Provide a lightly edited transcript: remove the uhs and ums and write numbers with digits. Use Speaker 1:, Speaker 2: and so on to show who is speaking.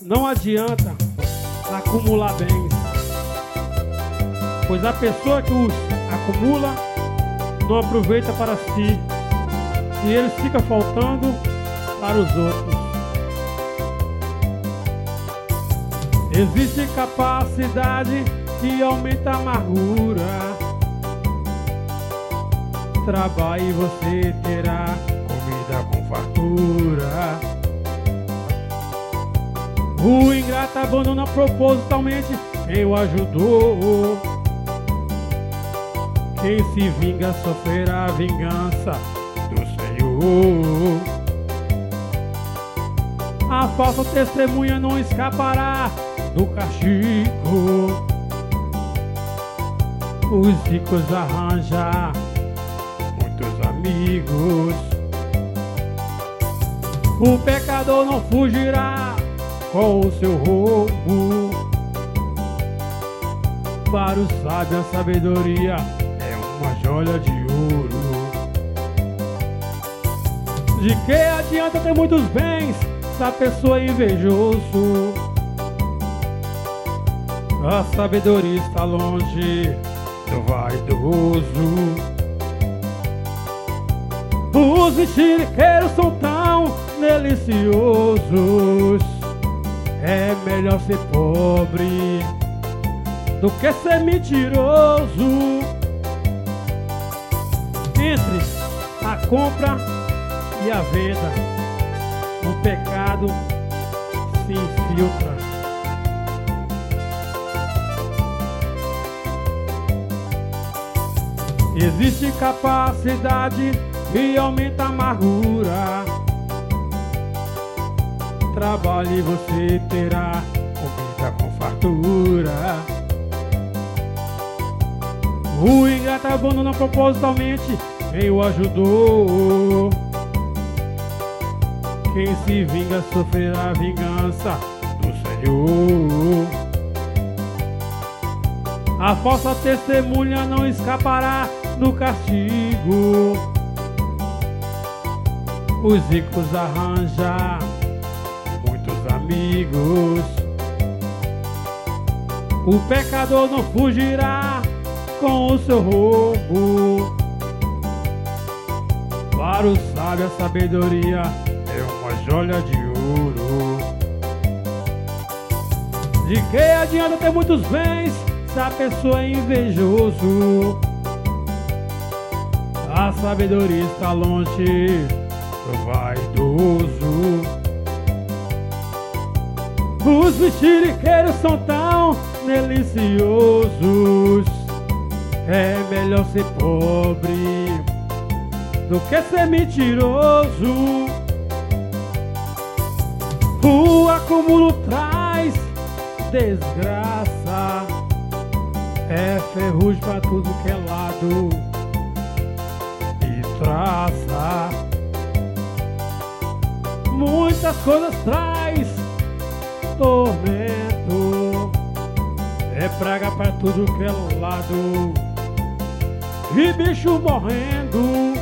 Speaker 1: Não adianta acumular bens, pois a pessoa que os acumula não aproveita para si e eles ficam faltando para os outros. Existe capacidade que aumenta a amargura. Trabalhe e você terá comida com fartura. O ingrato abandona propositalmente quem o ajudou. Quem se vinga sofrerá a vingança do Senhor. A falsa testemunha não escapará do castigo. Os ricos arranjam muitos amigos. O pecador não fugirá com o seu roubo. Para o sábio a sabedoria é uma joia de ouro. De que adianta ter muitos bens se a pessoa é invejoso? A sabedoria está longe do vaidoso. Os mexeriqueiros são tão deliciosos. É melhor ser pobre do que ser mentiroso. Entre a compra e a venda, o pecado se infiltra. Existe capacidade que aumenta a amargura. Trabalhe e você terá comida com fartura. O ingrato abandona propositalmente quem o ajudou. Quem se vinga sofrerá a vingança do Senhor. A falsa testemunha não escapará do castigo. Os ricos arranjam muitos amigos. O pecador não fugirá com o seu roubo. Para o sábio a sabedoria é uma joia de ouro. De que adianta ter muitos bens se a pessoa é invejoso? A sabedoria está longe do vaidoso. Os mexeriqueiros são tão deliciosos. É melhor ser pobre do que ser mentiroso. O acúmulo traz desgraça. É ferrugem pra tudo que é lado e traça. Muitas coisas traz tormento. É praga pra tudo que é lado e bicho morrendo.